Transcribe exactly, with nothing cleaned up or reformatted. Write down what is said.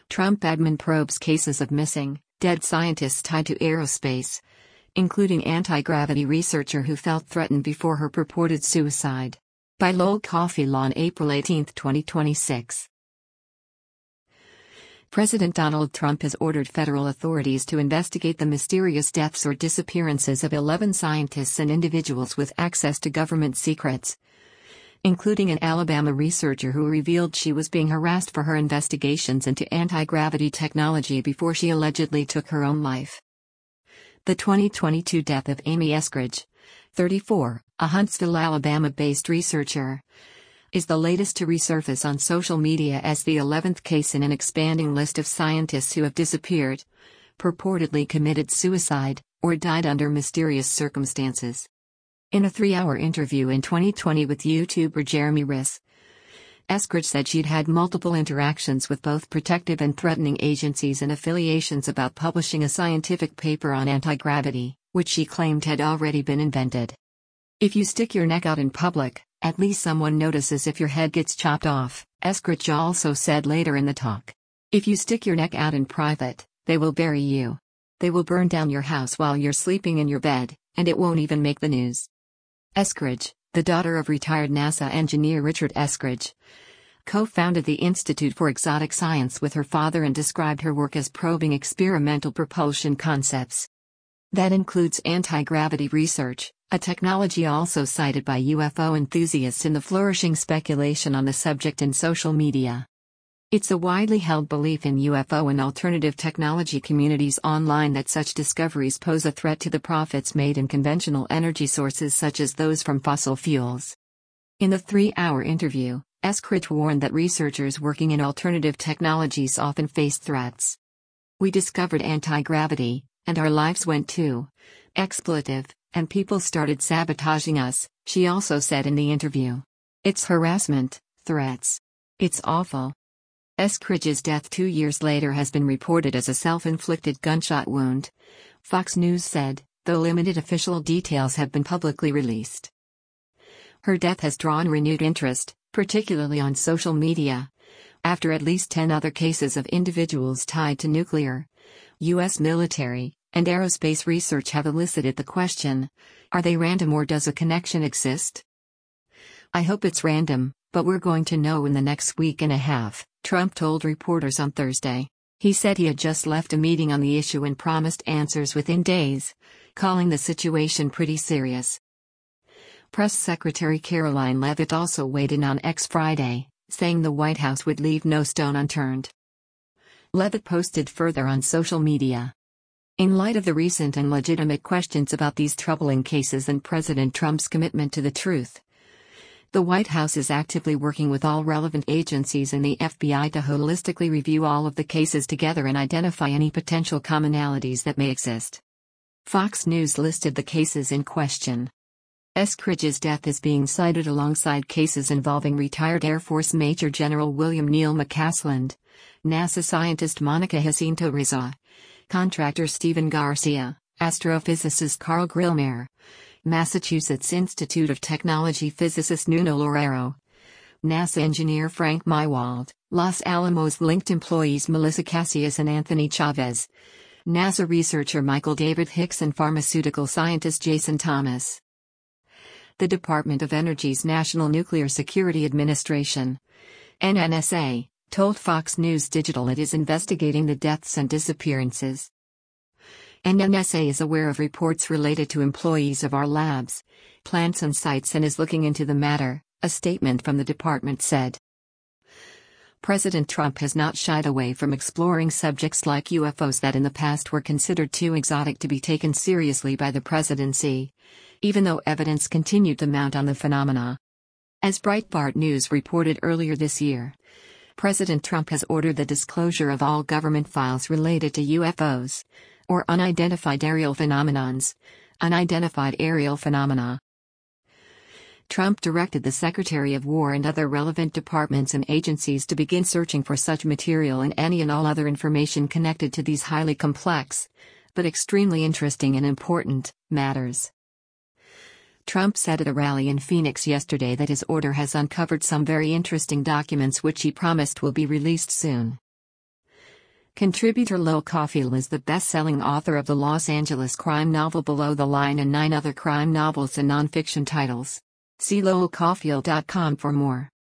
Trump admin probes cases of missing, dead scientists tied to aerospace, including anti-gravity researcher who felt threatened before her purported suicide. By Lowell Coffey Law on April eighteenth, twenty twenty-six. President Donald Trump has ordered federal authorities to investigate the mysterious deaths or disappearances of eleven scientists and individuals with access to government secrets, including an Alabama researcher who revealed she was being harassed for her investigations into anti-gravity technology before she allegedly took her own life. The twenty twenty-two death of Amy Eskridge, thirty-four, a Huntsville, Alabama-based researcher, is the latest to resurface on social media as the eleventh case in an expanding list of scientists who have disappeared, purportedly committed suicide, or died under mysterious circumstances. In a three-hour interview in twenty twenty with YouTuber Jeremy Riss, Eskridge said she'd had multiple interactions with both protective and threatening agencies and affiliations about publishing a scientific paper on anti-gravity, which she claimed had already been invented. "If you stick your neck out in public, at least someone notices if your head gets chopped off," Eskridge also said later in the talk. "If you stick your neck out in private, they will bury you. They will burn down your house while you're sleeping in your bed, and it won't even make the news." Eskridge, the daughter of retired NASA engineer Richard Eskridge, co-founded the Institute for Exotic Science with her father and described her work as probing experimental propulsion concepts. That includes anti-gravity research, a technology also cited by U F O enthusiasts in the flourishing speculation on the subject in social media. It's a widely held belief in U F O and alternative technology communities online that such discoveries pose a threat to the profits made in conventional energy sources such as those from fossil fuels. In the three-hour interview, Eskridge warned that researchers working in alternative technologies often face threats. "We discovered anti-gravity, and our lives went too. Expletive, and people started sabotaging us," she also said in the interview. "It's harassment, threats. It's awful." Eskridge's death two years later has been reported as a self-inflicted gunshot wound, Fox News said, though limited official details have been publicly released. Her death has drawn renewed interest, particularly on social media, after at least ten other cases of individuals tied to nuclear, U S military, and aerospace research have elicited the question, are they random or does a connection exist? "I hope it's random, but we're going to know in the next week and a half," Trump told reporters on Thursday. He said he had just left a meeting on the issue and promised answers within days, calling the situation pretty serious. Press Secretary Caroline Leavitt also weighed in on X Friday, saying the White House would leave no stone unturned. Leavitt posted further on social media. "In light of the recent and legitimate questions about these troubling cases and President Trump's commitment to the truth, the White House is actively working with all relevant agencies and the F B I to holistically review all of the cases together and identify any potential commonalities that may exist." Fox News listed the cases in question. Eskridge's death is being cited alongside cases involving retired Air Force Major General William Neal McCasland, NASA scientist Monica Jacinto Rizzo, contractor Stephen Garcia, astrophysicist Carl Grillmeyer, Massachusetts Institute of Technology physicist Nuno Loureiro, NASA engineer Frank Mywald, Los Alamos-linked employees Melissa Cassius and Anthony Chavez, NASA researcher Michael David Hicks and pharmaceutical scientist Jason Thomas. The Department of Energy's National Nuclear Security Administration, N N S A, told Fox News Digital it is investigating the deaths and disappearances. N N S A is aware of reports related to employees of our labs, plants and sites and is looking into the matter, a statement from the department said. President Trump has not shied away from exploring subjects like U F Os that in the past were considered too exotic to be taken seriously by the presidency, even though evidence continued to mount on the phenomena. As Breitbart News reported earlier this year, President Trump has ordered the disclosure of all government files related to U F Os, or unidentified aerial phenomenons, unidentified aerial phenomena. Trump directed the Secretary of War and other relevant departments and agencies to begin searching for such material and any and all other information connected to these highly complex, but extremely interesting and important, matters. Trump said at a rally in Phoenix yesterday that his order has uncovered some very interesting documents which he promised will be released soon. Contributor Lowell Cauffiel is the best-selling author of the Los Angeles crime novel Below the Line and nine other crime novels and nonfiction titles. See lowell cauffiel dot com for more.